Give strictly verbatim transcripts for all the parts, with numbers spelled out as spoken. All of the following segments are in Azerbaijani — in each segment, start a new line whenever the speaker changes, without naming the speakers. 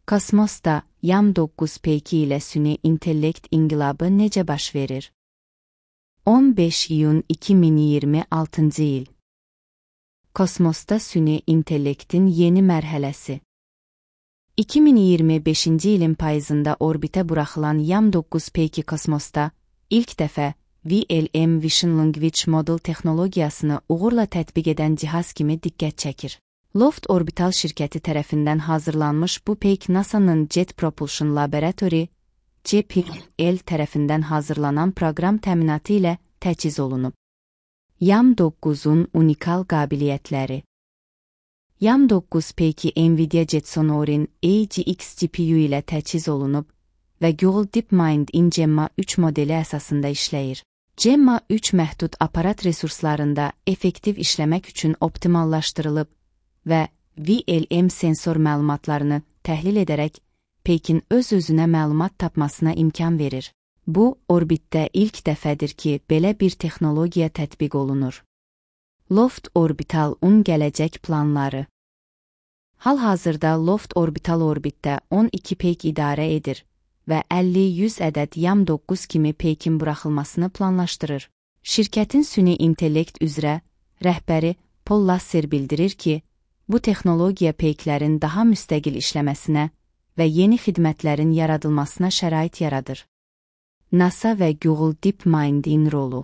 Kosmosda YAM doqquz P iki ilə süni intellekt inqilabı necə baş verir? on beş iyun iki min iyirmi altıncı il. Kosmosda süni intellektin yeni mərhələsi. iki min iyirmi beşinci ilin payızında orbitə buraxılan YAM doqquz P iki kosmosda ilk dəfə V L M Vision Language Model texnologiyasını uğurla tətbiq edən cihaz kimi diqqət çəkir. Loft Orbital şirkəti tərəfindən hazırlanmış bu peyk NASA'nın Jet Propulsion Laboratory J P L tərəfindən hazırlanan proqram təminatı ilə təchiz olunub. YAM doqquzun unikal qabiliyyətləri. YAM doqquz P iki NVIDIA Jetsonorin A G X G P U ilə təchiz olunub və Google DeepMind'in Gemma üç modeli əsasında işləyir. Gemma üç məhdud aparat resurslarında effektiv işləmək üçün optimallaşdırılıb və V L M sensor məlumatlarını təhlil edərək peykin öz-özünə məlumat tapmasına imkan verir. Bu, orbitdə ilk dəfədir ki, belə bir texnologiya tətbiq olunur. Loft Orbital-un gələcək planları. Hal-hazırda Loft Orbital orbitdə on iki peyk idarə edir və əlli yüz ədəd YAM doqquz kimi peykin buraxılmasını planlaşdırır. Şirkətin süni intellekt üzrə rəhbəri Paul Lasser bildirir ki, bu texnologiya peyklərin daha müstəqil işləməsinə və yeni xidmətlərin yaradılmasına şərait yaradır. NASA və Google DeepMind'in rolu.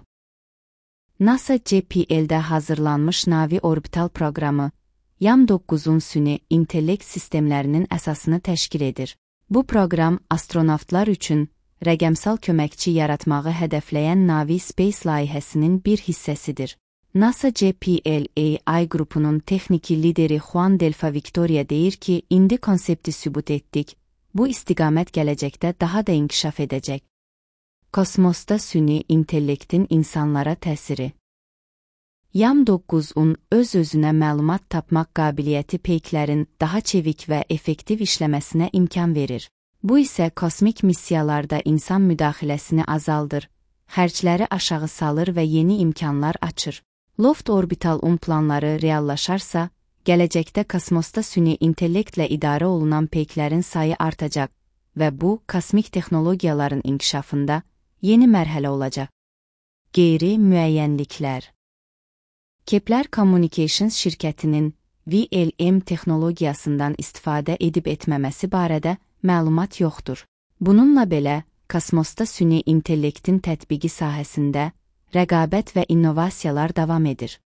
NASA J P L'də hazırlanmış Navi orbital proqramı YAM doqquzun süni intellekt sistemlərinin əsasını təşkil edir. Bu proqram astronavtlar üçün rəqəmsal köməkçi yaratmağı hədəfləyən Navi Space layihəsinin bir hissəsidir. NASA J P L A I qrupunun texniki lideri Juan Delfa Victoria deyir ki, indi konsepti sübut etdik, bu istiqamət gələcəkdə daha da inkişaf edəcək. Kosmosda süni intellektin insanlara təsiri. YAM doqquzun öz-özünə məlumat tapmaq qabiliyyəti peyklərin daha çevik və effektiv işləməsinə imkan verir. Bu isə kosmik missiyalarda insan müdaxiləsini azaldır, xərcləri aşağı salır və yeni imkanlar açır. Loft Orbital-un planları reallaşarsa, gələcəkdə kosmosda süni intellektlə idarə olunan peyklərin sayı artacaq və bu, kosmik texnologiyaların inkişafında yeni mərhələ olacaq. Qeyri-müəyyənliklər. Kepler Communications şirkətinin V L M texnologiyasından istifadə edib etməməsi barədə məlumat yoxdur. Bununla belə, kosmosda süni intellektin tətbiqi sahəsində rəqabət və innovasiyalar davam edir.